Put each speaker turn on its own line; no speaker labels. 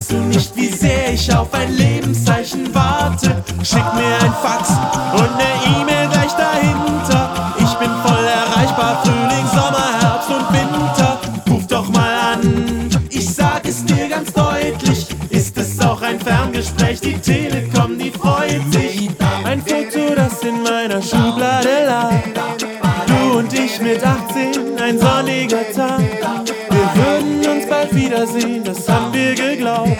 weißt du nicht, wie sehr ich auf ein Lebenszeichen warte. Schick mir ein Fax und ne E-Mail gleich dahinter. Ich bin voll erreichbar, Frühling, Sommer, Herbst und Winter. Ruf doch mal an, ich sag es dir ganz deutlich. Ist es auch ein Ferngespräch, die Telekom, die freut sich. Ein Foto, das in meiner Schublade lag. Du und ich mit 18, ein sonniger Tag. Wir würden uns bald wiedersehen, das haben wir geglaubt.